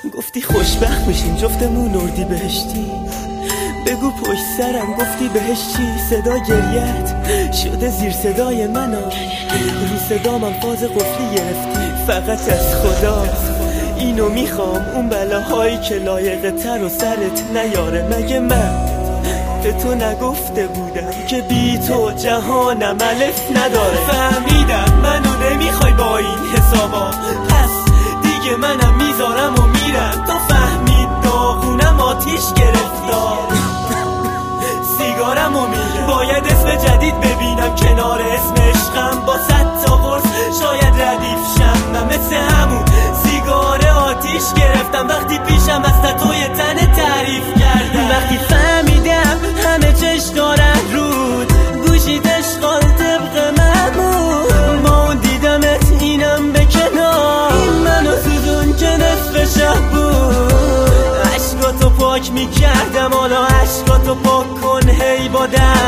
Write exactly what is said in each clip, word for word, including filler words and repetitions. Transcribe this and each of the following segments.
گفتی خوشبخت میشیم جفتمون اردی بهشتی. بگو پشت سرم گفتی بهش چی؟ صدا گریت شده زیر صدای منو، رو صدامم فاز قفلی گرفتی. فقط از خدا اینو میخوام، اون بلاهایی که لایقه تر و سرت نیاره. مگه من به تو نگفته بودم که بی تو جهانم الف نداره؟ فهمیدم منو نمیخوای با این حسابا، پس دیگه منم میذارم و میرم. تا فهمید داغونم آتیش گرفتار، سیگارم و میرم. باید اسم جدید ببینم کنار اسم عشقم، با صد تا قرص شاید ردیف شم. من مثل همون سیگار آتیش گرفتم وقتی پیشم از تتوی تن تعریف کردم. وقتی فهمیدم همه چش دارن رود، گوشید اشغال طبق معمول. با اون دیدمت اینم به کنار، این منو سوزون که نصف شب بود. عشقاتو پاک میکردم حالا عشقاتو پاک کن هی با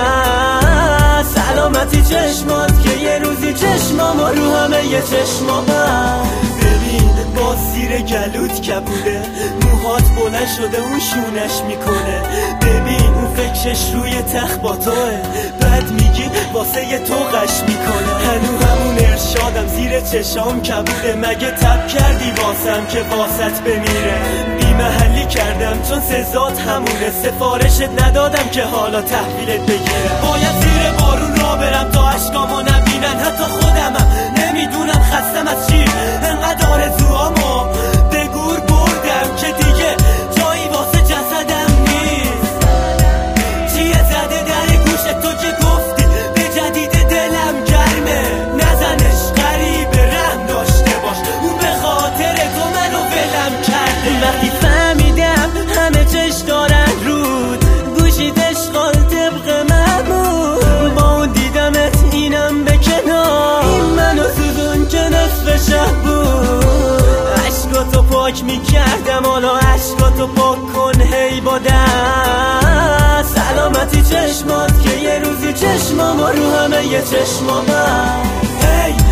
دست. سلامتی چشمات که یه روزی چشمام رو همه یه چشمام. ببین با زیر گلوت کبوده، موهات بلند شده اون شونش میکنه. ببین اون فکرش روی تخت با توه، بعد میگی واسه یه تو قش میکنه. هنو همون ارشادم زیر چشام کبوده، مگه تب کردی واسم که واسط بمیره؟ بی محلی کردم چون سزات همونه، سفارشت ندادم که حالا تحویلت بگیره. باید زیر بارون را برم تا عشقامو نبینن حتی خودمم. نمیدونم خستم از چی انقدر آرزوامو به گور بردم که دیگه جایی واسه جسدم نیست. چیه زده در گوشت تو که گفتی به جدید دلم گرمه؟ نزنش غریبه رحم داشته باش، اون به خاطر تو منو ولم کرده. وقتی فهمیدم همه چش دارن رود، گوشید اشغال طبق معمول. با اون دیدمت اینم به کنار، این منو سوزون که نصف شب بود. عشقاتو پاک میکردم حالا عشقاتو پاک کن هی با دست. سلامتی چشمات که یه روزی چشمام رو همه یه چشمام. هی